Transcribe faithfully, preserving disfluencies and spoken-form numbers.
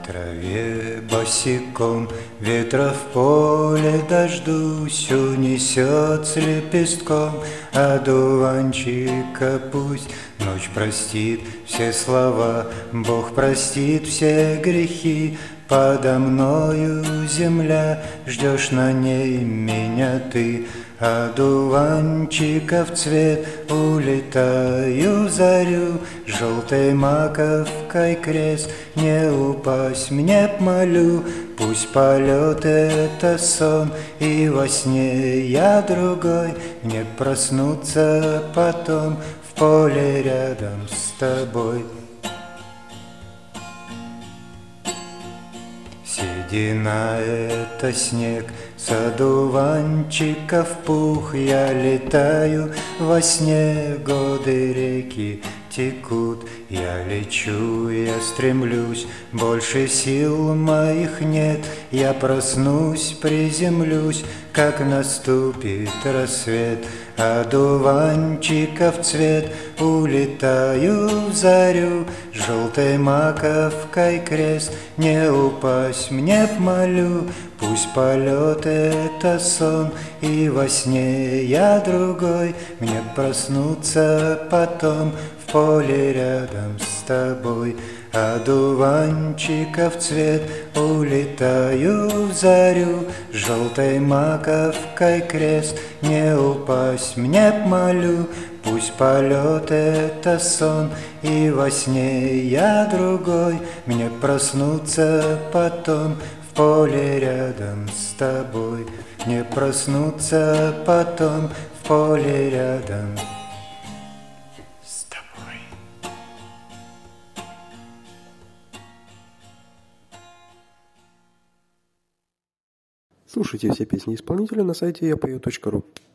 траве босиком, ветра в поле дождусь, унесет с лепестком одуванчика пусть. Ночь простит все слова, Бог простит все грехи. Подо мною земля, ждешь на ней меня ты. Одуванчиков цвет, улетаю в зарю, желтой маковкой крест, не упасть мне б молю. Пусть полет это сон, и во сне я другой, не проснуться потом в поле рядом с тобой. Седина — это снег, с одуванчиков пух. Я летаю во сне, годы реки текут. Я лечу, я стремлюсь, больше сил моих нет. Я проснусь, приземлюсь, как наступит рассвет. Одуванчиков цвет, улетаю в зарю, желтой маковкой крест, не упасть мне б молю. Пусть полет это сон, и во сне я другой, мне проснуться потом в поле рядом с тобой. Одуванчиков цвет, улетаю в зарю, желтой маковкой крест, не упасть мне б молю. Пусть полет это сон, и во сне я другой, мне проснуться потом в поле рядом с тобой. Не проснуться потом в поле рядом с тобой. Слушайте все песни исполнителя на сайте я пою точка ру.